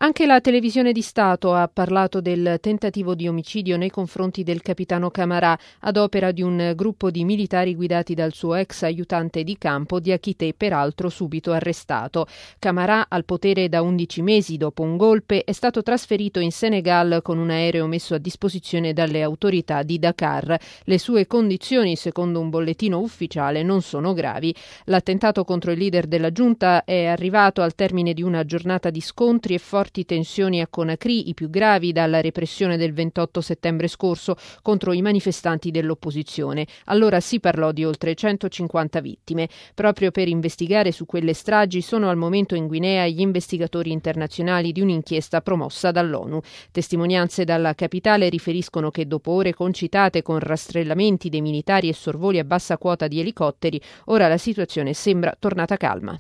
Anche la televisione di Stato ha parlato del tentativo di omicidio nei confronti del capitano Camarà ad opera di un gruppo di militari guidati dal suo ex aiutante di campo, Diakité, peraltro subito arrestato. Camarà, al potere da 11 mesi dopo un golpe, è stato trasferito in Senegal con un aereo messo a disposizione dalle autorità di Dakar. Le sue condizioni, secondo un bollettino ufficiale, non sono gravi. L'attentato contro il leader della giunta è arrivato al termine di una giornata di scontri e forti tensioni a Conakry, i più gravi dalla repressione del 28 settembre scorso contro i manifestanti dell'opposizione. Allora si parlò di oltre 150 vittime. Proprio per investigare su quelle stragi sono al momento in Guinea gli investigatori internazionali di un'inchiesta promossa dall'ONU. Testimonianze dalla capitale riferiscono che dopo ore concitate con rastrellamenti dei militari e sorvoli a bassa quota di elicotteri, ora la situazione sembra tornata calma.